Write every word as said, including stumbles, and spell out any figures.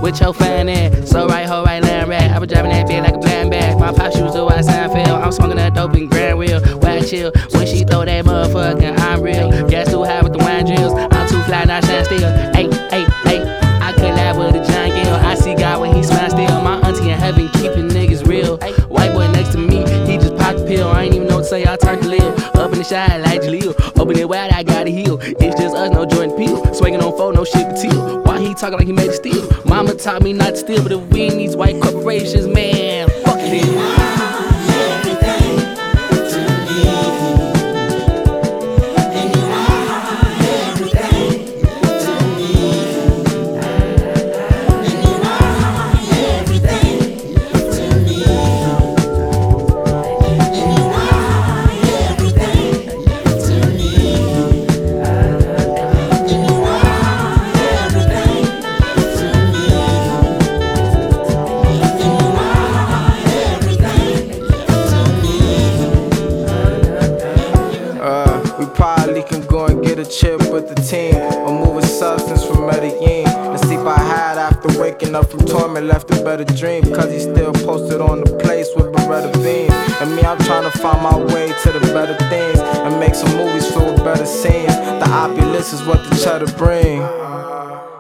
with your fine ass. So right, ho, right, land rat. I was driving that bitch like a blind bag. My pop shoes to outside Seinfeld. I'm smoking that dope in Grand Wheel. Why chill when she throw that motherfucking I'm real. Gas too high with the wine drills. I'm too fly, not shine still. Hey, hey, hey. I could laugh with a John Gill. I see God when he smile still. My auntie in heaven keeping niggas real. White boy next to me, he just popped the pill. I ain't even know what to say, I turned to live. Up in the shine like Jaleel. Open it wide, I gotta heal. It's just us, no Jordan Peele. Swinging on four, no shit but teal. Why he talking like he made a steal? Mama taught me not to steal, but if we in these white corporations, man, fuck it. Probably can go and get a chip with the team, or move a substance from Medellin. The sleep I had after waking up from torment left a better dream, cause he still posted on the place with Beretta beams. And me, I'm trying to find my way to the better things, and make some movies filled with better scenes. The opulence is what the cheddar bring.